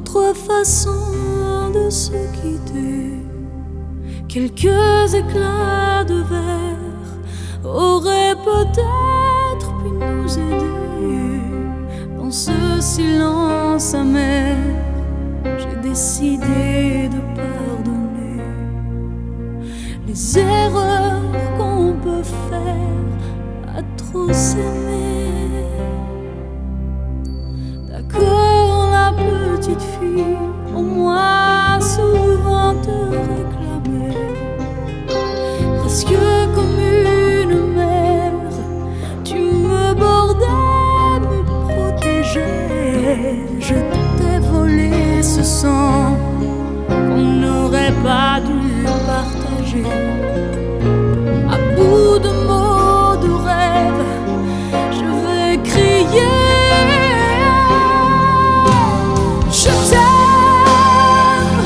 notre façon de se quitter. Quelques éclats de verre auraient peut-être pu nous aider. Dans ce silence amer, j'ai décidé de pardonner les erreurs qu'on peut faire à trop s'aimer. D'accord, la petite fille, au moins souvent te réclamait, presque comme une mère, tu me bordais, me protégeais. Je t'ai volé ce sang qu'on n'aurait pas dû partager. À bout de mots, de rêves, je vais crier. Je t'aime,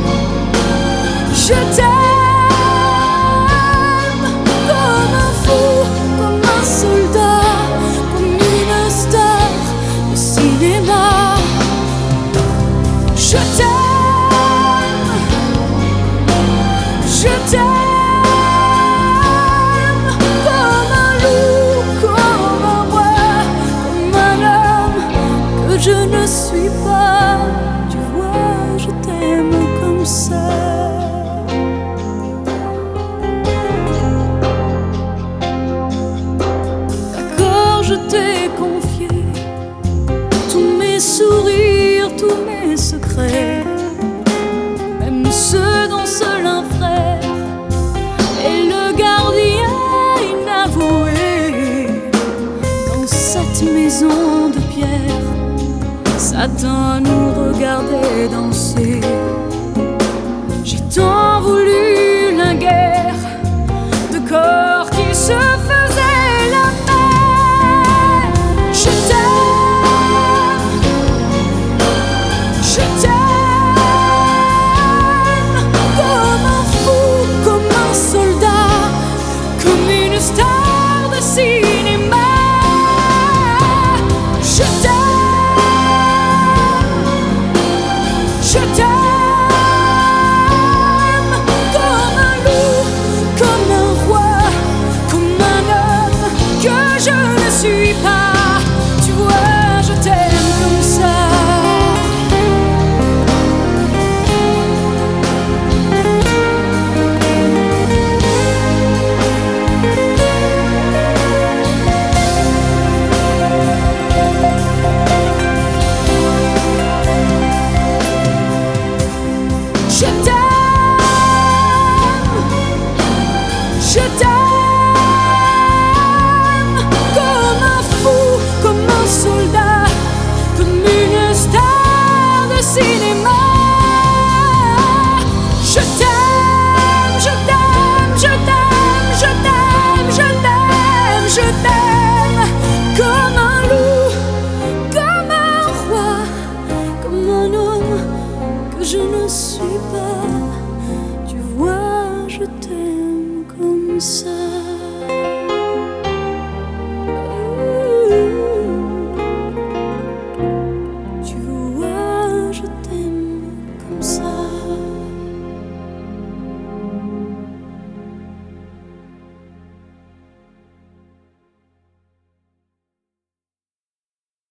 je t'aime, comme un fou, comme un soldat, comme une star de cinéma. Je t'aime, je t'aime, comme un loup, comme un roi, comme un homme que je ne suis pas. Tu vois, je t'aime comme ça. D'accord, je t'ai confié tous mes sourires, tous mes secrets, même ceux dont seul un frère est le gardien inavoué. Dans cette maison de pierre, Satan nous regardait danser. J'ai tant voulu la guerre de corps qui se faisaient la paix. Je t'aime, je t'aime, comme un fou, comme un soldat, comme une star de cinéma. Je t'aime, je t'aime, comme un loup, comme un roi, comme un homme que je ne suis pas. Tu vois, je t'aime comme ça. Je t'aime, je t'aime, comme un fou, comme un soldat, comme une star de cinéma. Je t'aime, je t'aime, je t'aime, je t'aime, je t'aime, je t'aime, comme un loup, comme un roi, comme un homme que je ne suis pas. Tu vois, je t'aime comme ça.